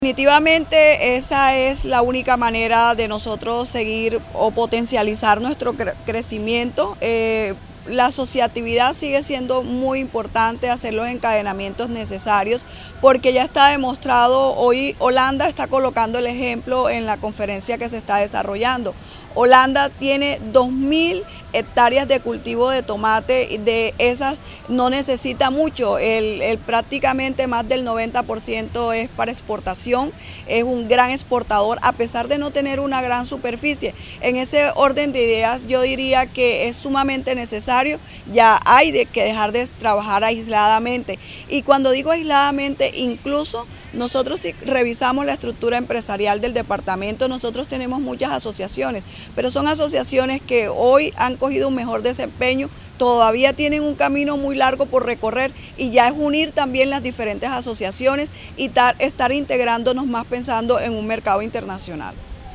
Definitivamente esa es la única manera de nosotros seguir o potencializar nuestro crecimiento. La asociatividad sigue siendo muy importante, hacer los encadenamientos necesarios, porque ya está demostrado, hoy Holanda está colocando el ejemplo en la conferencia que se está desarrollando. Holanda tiene 2000 hectáreas de cultivo de tomate, de esas no necesita mucho, prácticamente más del 90% es para exportación, es un gran exportador a pesar de no tener una gran superficie. En ese orden de ideas yo diría que es sumamente necesario, ya hay que dejar de trabajar aisladamente, y cuando digo aisladamente, incluso nosotros si revisamos la estructura empresarial del departamento, nosotros tenemos muchas asociaciones, pero son asociaciones que hoy han cogido un mejor desempeño, todavía tienen un camino muy largo por recorrer, y ya es unir también las diferentes asociaciones y estar integrándonos más pensando en un mercado internacional.